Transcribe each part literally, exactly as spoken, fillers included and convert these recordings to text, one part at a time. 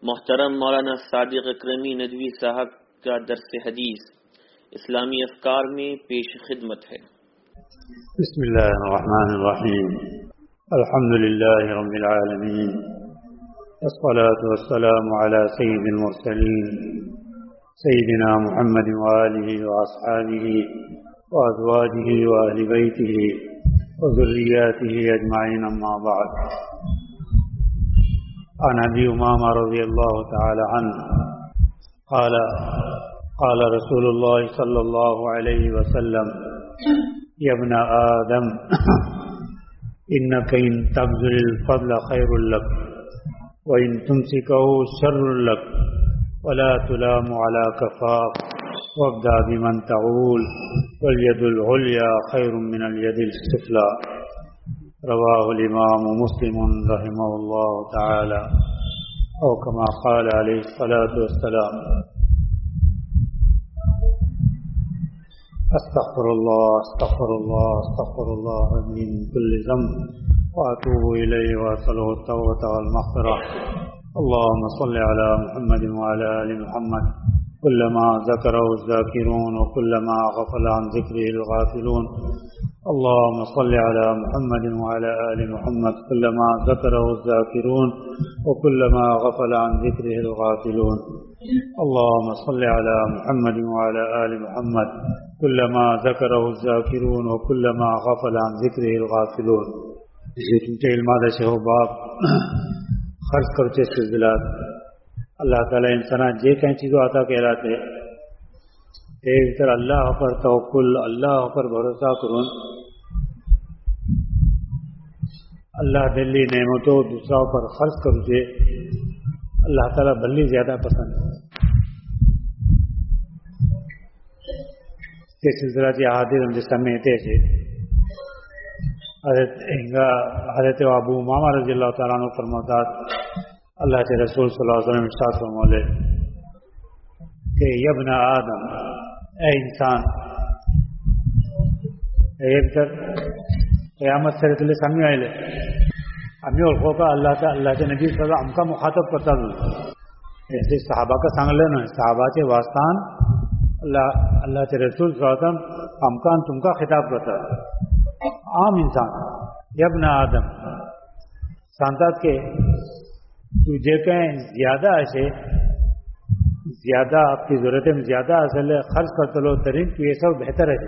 محترم مولانا صادق اکرمی ندوی صاحب کا درس حدیث اسلامی افکار میں پیش خدمت ہے۔ بسم اللہ الرحمن الرحیم، الحمد للہ رب العالمین، والصلاة والسلام على سید المرسلین سیدنا محمد وآلہ واصحابہ وازواجہ واہل بیتہ وذریاتہ اجمعین، اما بعد۔ عن ابي امامة رضي الله تعالى عنه قال قال رسول الله صلى الله عليه وسلم: يا ابن آدم إنك إن تبذل الفضل خير لك وإن تمسكه شر لك ولا تلام على كفاف وابدأ بمن تعول واليد العليا خير من اليد السفلى۔ رواه الإمام مسلم رحمه الله تعالى، أو كما قال عليه الصلاة والسلام۔ استغفر الله استغفر الله استغفر الله من كل ذنب وأتوب إليه وأسأله التوبة والمغفرة۔ اللهم صل على محمد وعلى آل محمد كلما ذكره الذاكرون وكلما غفل عن ذكره الغافلون۔ اللهم صل على محمد وعلى آل محمد كلما ذكره الذاكرون وكلما غفل عن ذكره الغافلون۔ اللهم صل على محمد وعلى آل محمد كلما ذكره الذاكرون وكلما غفل عن ذكره الغافلون۔ چونکہ علمات شہو باپ خرچ کرچے سلسلات اللہ تعالی انسان جے کہیں چیزوں آتا کہلاتے ایک طرح اللہ پر توکل، اللہ پر بھروسہ کرون، اللہ دلی نعمتوں دوسرا پر خرچ کرو، اللہ تعالیٰ بلی زیادہ پسند ہے۔ یہ سلسلہ کی احادیث ہم جس میں تے سے حضرت حضرت ابو امامہ رضی اللہ تعالیٰ عنہ فرماتا اللہ کے رسول صلی اللہ علیہ وسلم ارشاد فرمولے کہ یا ابن آدم، اے انسان، ایک در قیامت سے رتلے سامنے آئے لے ہمیں اور خوکا اللہ کا اللہ کے نبی صلی اللہ علیہ وسلم ہم کا مخاطب کرتا دوں، ایسے صحابہ کا سانگ لینا ہے، صحابہ کے واسطان اللہ اللہ کے رسول صلی اللہ علیہ وسلم ہم کا تم کا خطاب کرتا ہے۔ عام انسان یا ابن آدم سانتات کے تجھے کہیں زیادہ ایسے زیادہ آپ کی ضرورت میں زیادہ اصل ہے خرچ کرتے لو ترین تو یہ سب بہتر ہے۔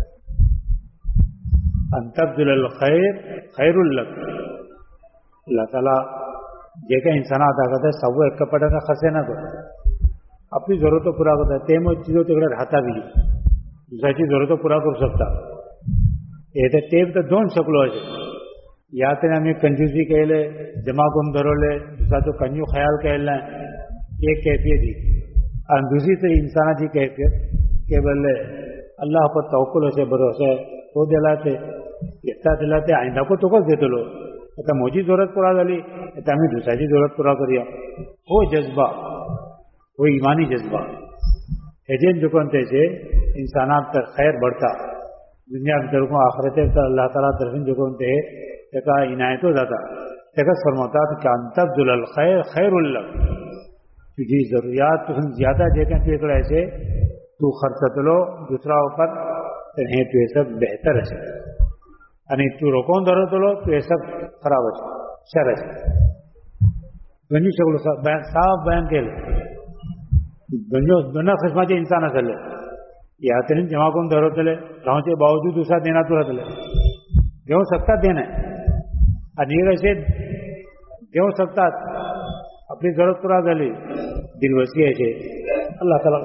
ان تبذل الخیر خیر لک، اللہ تعالیٰ یہ کہ انسان ادا کرتا ہے سب ایک کپڑا کا خرچے نہ کرو، اپنی ضرورتوں پورا کرتا ہے، تیم چیزوں تک رہتا بھی دوسرا چیز ضرورتوں پورا کر سکتا یہ تو تیم تو دون شکلوں ہے، یا تو ہمیں کنجوسی کہہ لے، جمع گم دھرو لے، دوسرا تو کنجو خیال کہہ لیں، ایک کیفیت ہی اور دوسری تو انسان کی کیفیت کہ بولے اللہ پر توکل سے بھروسہ وہ دلاتے اتنا دلاتے آئندہ کو تو کس دیتے لو تو موجی ضرورت پورا دلی تو ہمیں دوسرا کی ضرورت پورا کریا، وہ جذبہ وہ ایمانی جذبہ ایجن جو کنتے سے انسانات پر خیر بڑھتا، دنیا کی طرف آخرت تا اللہ تعالیٰ طرف جو کنتے کا عنایت ہو جاتا، تکس فرماتا کہ ان تبذل الخیر خیر لک، تجھے ضروریات تو زیادہ دیکھیں تو ایک ایسے تو خرچ لو دوسرا اوپر تنہیں تو یہ سب بہتر ہے، یعنی تو رکون ضرورت لو تو یہ سب خراب ہے، شر ہے۔ دنیا شکل صاف بیان کے لئے دنیا قسمت انسان اصل ہے، یہ ترین جمع کن ضرورت لے رہوں کے باوجود دوسرا دینا تو رہتا لے دیوں سکتا دینا ہے، انیر ایسے دیوں سکتا اپنی ضرورت پورا دلی دل وسیع ہے اللہ تعالیٰ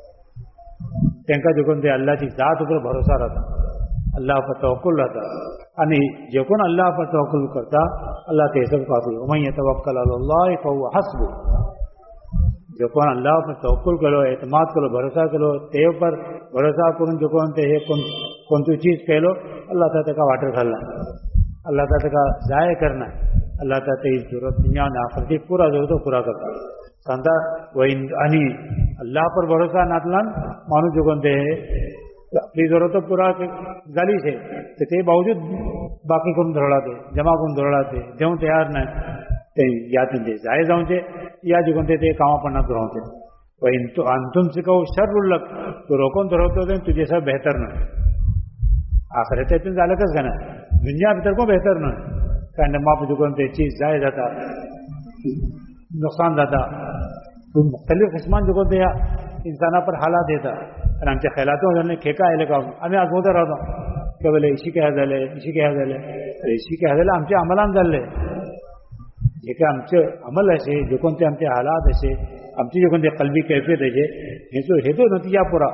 تنکا جو کن دے اللہ کی ذات پر بھروسہ رہتا، اللہ پر توکل رہتا، یعنی جو کن اللہ پر توکل کرتا اللہ کے سب کافی، ومن یتوکل علی اللہ فهو حسبہ، جو کون اللہ پر توکل کرو، اعتماد کرو، بھروسہ کرو، تیو پر بھروسہ کرو، جو کون تے کون تو چیز کہہ لو اللہ تعالیٰ کا واٹر کھلنا، اللہ تعالیٰ کا ضائع کرنا، اللہ تعالیٰ اس ضرورت دنیا میں آخر کی پورا ضرورت پورا کرتا سانتا وہ انی اللہ پر بھروسہ نہ تلن مانو جو کون تے اپنی ضرورتوں پورا گالی سے تے باوجود باقی کون دھڑا دے جمع کون دھڑا دے جوں تیار نہ یا تو جائز آؤں या जो कोणते ते कामा पण न राहते पण तो अंतुम से कहो शर्रुल लक तो रोकून धरवतो ते तुझे सब बेहतर न आखिरतेतून झालं कस ना दुनिया भीतर को बेहतर न कारण माप जो कोणते चीज जाय जाता नुकसान जाता तो मुख्तलिफ किस्मान जो कोणते या इंसाना पर हालात येतात आणि आमच्या खेळातून खेका आले का आम्ही आज मोठं राहतो की बोले इशी काय झाले इशी काय झाले इशी काय झालं आमच्या अमलान झाले जे काय आमचे अमल असे जे कोणते आमचे हालात असे आमची जे कोणते कलबी कैफियत असे हे तो हे तो नतीजा पुरा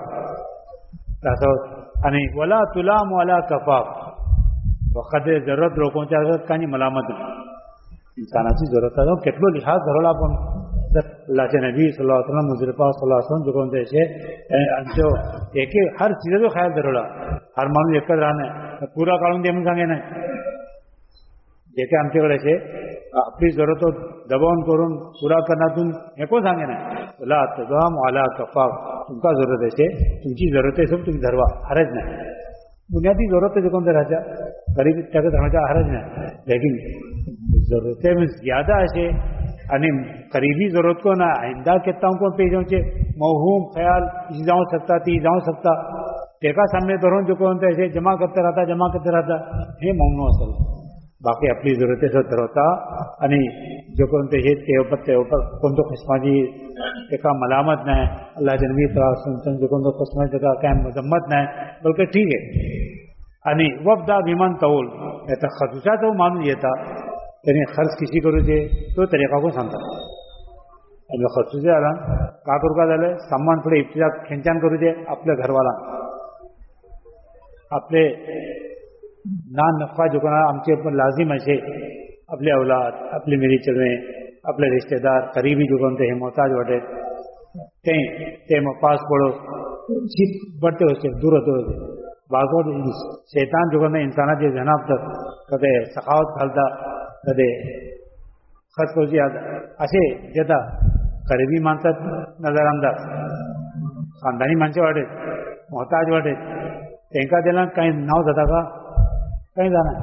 आणि वला तुलाम वाला कफाफ वखत जरूरत लोकांच्या काही मलामत इंसानाची जरूरत आहे केटलो लिहाज धरला पण अल्लाह नबी सल्लल्लाहु अलैहि वसल्लम मुजरपा सल्लल्लाहु अलैहि वसल्लम जो कोणते असे एक हर चीजेचो ख्याल धरला हर माणूस एकच राहणं पुरा काढून दे म्हणून सांगे नाही जे काही आमच्याकडे असे आपली जरूरत दबावून करून पुरा करण्यातून हे कोण सांगे नाही तुला तुझा मला कफाफ तुमका जरूरत असे तुमची जरूरत आहे सब तुम्ही धरवा हरज नाही बुनियादी जरूरत जो कोणते राहत्या गरीब त्याचं धरण्याच्या हरज नाही लेकिन जरूरतें में ज्यादा असे आणि करीबी जरूरत को ना आइंदा केताओं को पे जाऊचे मौहूम ख्याल इसी जाऊं सकता ती जाऊं सकता तेका सामने धरून जो कोणते असे जमा करते राहता जमा करते राहता हे मौनो असेल बाकी आपली जरूरतेचं ठरवता आणि जो कोणते हे तेवपत तेवपत कोणतो किस्माची तेका मलामत नाही अल्लाह नबी सुनसन जो कोणतो किस्मा तेका काय मजम्मत नाही बल्कि ठीक आहे आणि वफदा विमान तौल याचा खर्चा तो माणूस येता त्याने खर्च किसी करूचे तो तरीका को सांगता आणि खर्चुचे आला का करू का झालं सामान पुढे इब्तिदा खेंचान करूचे आपल्या घरवाला आपले ना नफा जो कोणा आमचे पण लाजिम असे आपले औलाद आपले मेरी चलवे आपले रिश्तेदार करीबी जो कोणते हे मोहताज वाटे ते ते मग पास पडो शीत बढ़ते होते दूर होते होते बाजू शैतान जो कोणते इंसानाचे जनाबतात कधी सखावत घालता कधी खर्च करूची असे जेता करीबी माणसात नजर अंदाज खानदानी माणसे वाटेत मोहताज वाटेत त्यांका दिला काही नाव जाता का काही जाणार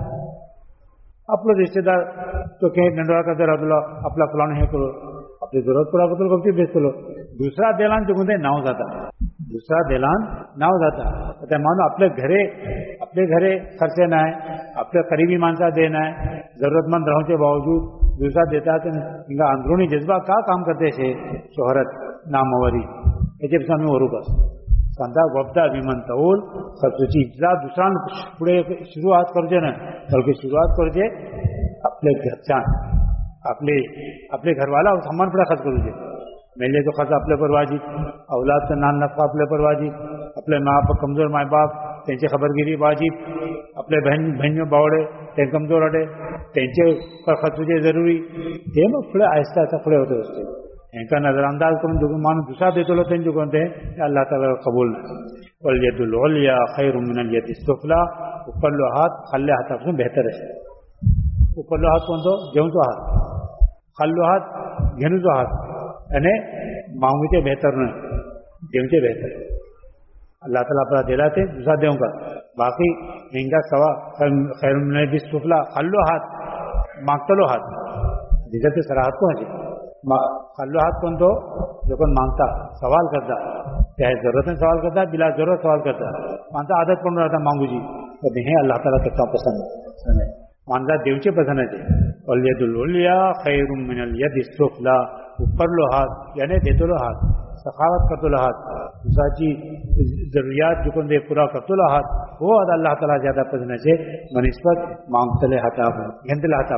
आपलं रिश्तेदार तो काही नंडोळा करता राहतो आपला फलाण हे करू आपली जरूरत पुरा करतो गमती बेसतो दुसरा देलान जो कोणते नाव जाता दुसरा देलान नाव जाता त्या मानू आपले घरे आपले घरे खर्चे नाही आपल्या करीबी माणसा दे नाही जरूरतमंद रहने के बावजूद दूसरा देता है इनका अंदरूनी जज्बा का काम करते थे शोहरत नामवरी याचे आम्ही वरू बस सांता वफदा विमान तौल खर्चची इब्तिदा दुसरा पुढे सुरुवात करजे ना बल्कि सुरुवात करजे आपले घरच्यान आपले आपले घरवाला सामान पुढे खर्च करूचे मेले तो खर्च आपल्या पर वाजिब औलाद नान नफा आपल्या पर वाजिब आपले माँ बाप कमजोर माय बाप त्यांची खबरगिरी वाजिब आपले बहन बहन बावडे ते कमजोर अडे त्यांचे खर्चुचे जरुरी ते मग पुढे आहिस्ता आहिस्ता पुढे होते असते यांका नजरअंदाज करून जो माणूस दुसरा देतो त्यांचे कोणते अल्लाह ताला कबूल नाही वल यदुल उलिया खैरुम मिनल यदि सुफला उपरलो हात खाल्ल्या हातापासून बेहतर आहे उपरलो हात कोणतो जेवतो हात खाल्लो हात घेणूचो हात आणि मागूचे बेहतर नाही देवचे बेहतर अल्लाह ताला आपला दिला ते दुसरा देऊ का बाकी हिंगा सवा खैरुम मिनल यदि सुफला खाल्लो हात मागतलो हात जिथे ते सरा हात कोणाचे खाल्लो हात कोणतो जो कोण मागता सवाल करता त्या जरूरतेने सवाल करता बिला जरूरत सवाल करता माणसा आदत पडून राहता मागूची पण हे अल्लाह ताला त्याचा पसंत माणसा देवचे पसंत आहे वल्यदुल उलिया खैरुम मिनल यदि सुफला उपरलो हात याने देतलो हात सखावत करतलो हात दुसराची जरूरियात जो कोण पूरा करतलो हात वो अल्लाह ताला ज्यादा पसंत आहे बनिस्बत मागतले हाता घेतले हाता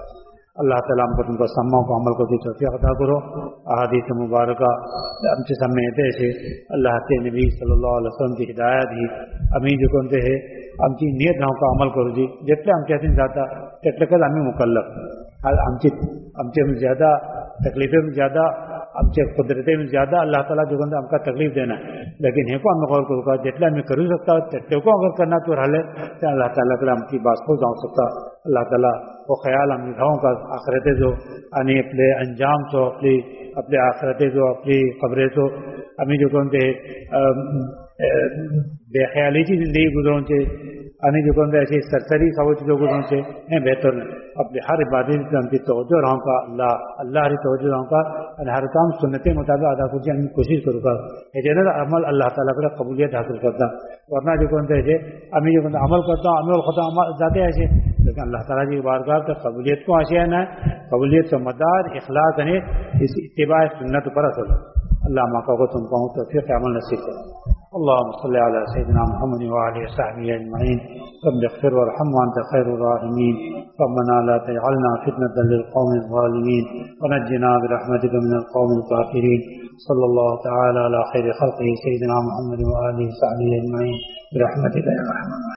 अल्लाह ताला हमको तुमको सम्मा को अमल को तौफीक अता करो अहादीस मुबारका आमचे सामने येते असे अल्लाह के नबी सल्लल्लाहु अलैहि वसल्लम की हिदायत ही आम्ही जो कोणते हे आमची नियत राहू का अमल करूची जितले आमच्या हातीन जाता तितलेकच आम्ही मुकल्लफ आमची आमचे ज्यादा तकलीफे में ज्यादा आमचे कुदरते में ज्यादा अल्लाह ताला जो कोणते आमका तकलीफ देना लेकिन हे को आम्ही कवर करू का जितले आम्ही करू शकता तितले को अगर करना तो राहिले ते अल्लाह ताला कडे आमची बासको जाऊ शकता अल्लाह ताला वो ख्याल आम्ही राहू का आखिरते जो आणि आपले अंजाम चो आपली आपले आखिरते जो आपली खबरे चो आम्ही जो कोणते बेख्यालीची जिंदगी गुजरूनचे అని جو ایسی سرسری سوچ جو سے ہیں بہتر اپنے ہر عبادت ہم کی توجہ رہوں کا اللہ اللہ ہری توجہ رہوں کا ہر کام سنت مطابق ادا کرتے ہم کوشش کروں گا یہ عمل اللہ تعالیٰ کا قبولیت حاصل کرتا ورنہ جو ایسے امی جو عمل کرتا ہوں عمل خدا جاتے ایسے لیکن اللہ تعالیٰ کی بارگاہ کا قبولیت کو آشیا نہ ہے قبولیت کا مدار اخلاص ہے اس اتباع سنت پر اصل اللہ ماں کو تم کو توفیق عمل نصیب کرے اللهم صل على سيدنا محمد وعلى آله وصحبه أجمعين رب اغفر وارحم وأنت خير الراحمين ربنا لا تجعلنا فتنة للقوم الظالمين ونجنا برحمتك من القوم الكافرين صلى الله تعالى على خير خلقه سيدنا محمد وعلى آله وصحبه أجمعين برحمتك يا رحمن